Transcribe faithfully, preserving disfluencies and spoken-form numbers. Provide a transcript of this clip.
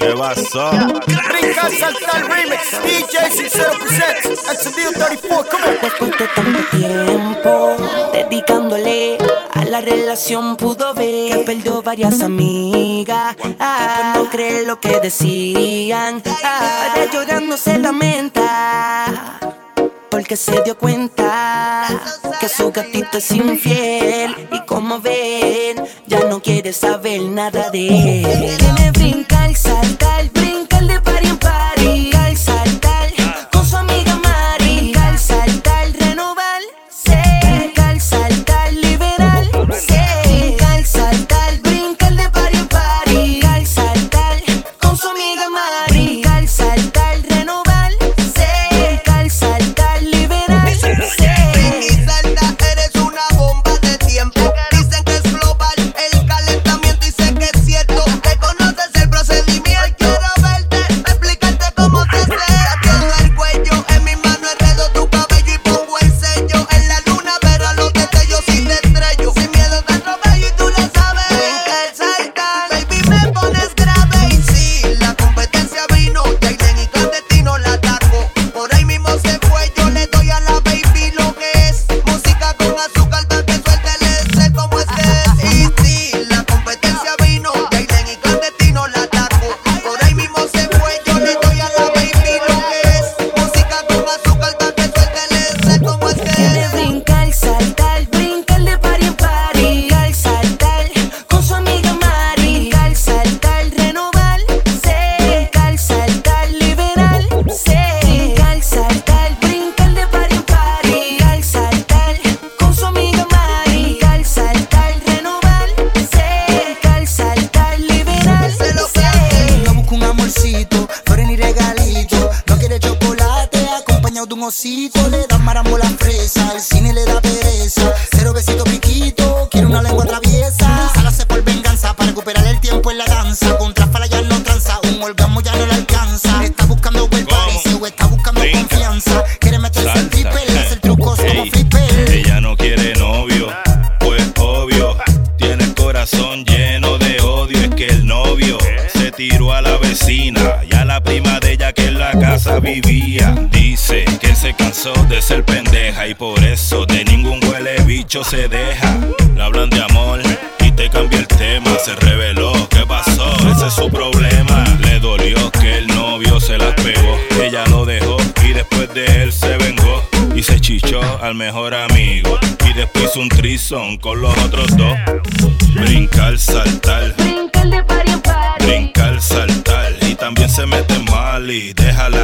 ¿Qué pasó? Brincar, saltar, remix. D J Sincero presents Encendido treinta y cuatro, come on. Después de tanto tiempo dedicándole a la relación, pudo ver que perdió varias amigas. Ah, no cree lo que decían. Ah, ahora llorando se lamenta porque se dio cuenta que su gatito es infiel. Y como ven, ya no quiere saber nada de él. Quiere brincar, saltar, brincar de party en party. Brincar, saltar, con su amiga Mari. Brincar, saltar, renovarse. Brincar, saltar, liberarse. Brincar, saltar, brincar de party en party. Brincar, saltar, con su amiga Mari. Brincar, saltar, renovarse. Brincar, saltar, liberarse. Brinca y salta, eres una bomba de tiempo. Dicen que es global el calentamiento y sé que es cierto. Te conoces el procedimiento. Quiero verte, explicarte cómo se hace. Atiendo el cuello, en mi mano enredo tu cabello y pongo el sello. En la luna verás los destellos y te estrello. Sin miedo te atropello y tú lo sabes. Brinca y salta, baby me pones grave. Y sí, la competencia vino, Jaylen y Clandestino la atacó. Por ahí mismo se fue, yo le doy a la baby lo que es. Música con azúcar para que suelte el sé cómo es que es. Y sí, la competencia vino, Jaylen y Clandestino la atacó. Por ahí mismo se fue, yo le doy a la baby lo que es. Música con azúcar para que suelte el sé cómo es que Quiere es. brincar, saltar, brincar de party en party. Brincar, saltar, con su amiga Mari. Brincar, saltar, renovarse. Brincar, saltar, liberarse. Brincar, saltar, brincar de party en party. Brincar, saltar, con su amiga Mari. Brincar, saltar, renovarse. Brincar, saltar, liberarse. Se lo que hace. No busca un amorcito, flores ni regalito. No quiere chocolate acompañado de un osito. Le da marambola fresa, el cine le da pereza. Cero besito piquito, quiere una lengua traviesa. Sálase por venganza para recuperar el tiempo en la danza. Contra fala ya no tranza, un orgasmo ya no le alcanza. Está buscando buen parece o está buscando Brinca, confianza. Quiere meterse en salta, triple, hacer trucos como ey, flipper. ella no quiere novio, pues obvio. Tiene el corazón lleno de odio. Es que el novio se tiró a la vecina y a la prima de ella que en la casa vivía. Dice que se cansó de ser pendeja y por eso de ningún huele bicho se deja. Le hablan de amor y te cambia el tema. Se reveló, ¿qué pasó? Ese es su problema. Le dolió que el novio se las pegó. Ella lo dejó y después de él se vengó. Y se chichó al mejor amigo. Y después hizo un threesome con los otros dos. Brincar, saltar, Brincar de party en party. brincar, saltar. Y también se mete mal y déjala